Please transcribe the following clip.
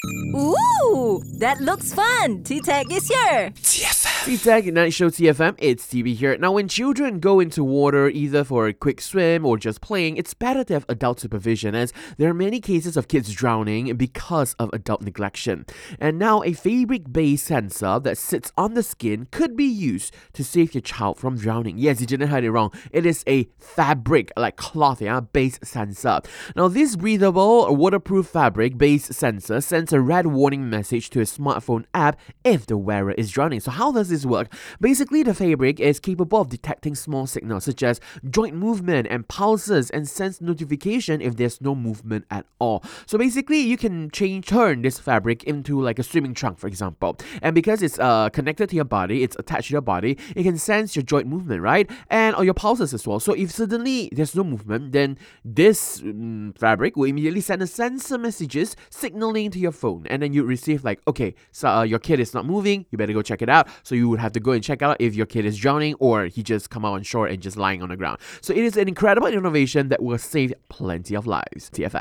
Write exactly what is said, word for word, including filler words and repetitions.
Ooh, that looks fun. T-Tech is here. T F M. T-Tech Night Show T F M, it's T B here. Now, when children go into water, either for a quick swim or just playing, it's better to have adult supervision, as there are many cases of kids drowning because of adult neglection. And now, a fabric-based sensor that sits on the skin could be used to save your child from drowning. Yes, you didn't hear it wrong. It is a fabric, like cloth, yeah, based sensor. Now, this breathable, waterproof fabric-based sensor sends a red warning message to a smartphone app if the wearer is drowning. So how does this work? Basically, the fabric is capable of detecting small signals such as joint movement and pulses and sends notification if there's no movement at all. So basically, you can change turn this fabric into like a swimming trunk, for example. And because it's uh, connected to your body, it's attached to your body, it can sense your joint movement, right? And or your pulses as well. So if suddenly there's no movement, then this um, fabric will immediately send a sensor messages signaling to your phone, and then you receive like, okay, so uh, your kid is not moving, you better go check it out. So you would have to go and check out if your kid is drowning or he just come out on shore and just lying on the ground. So it is an incredible innovation that will save plenty of lives. T F M.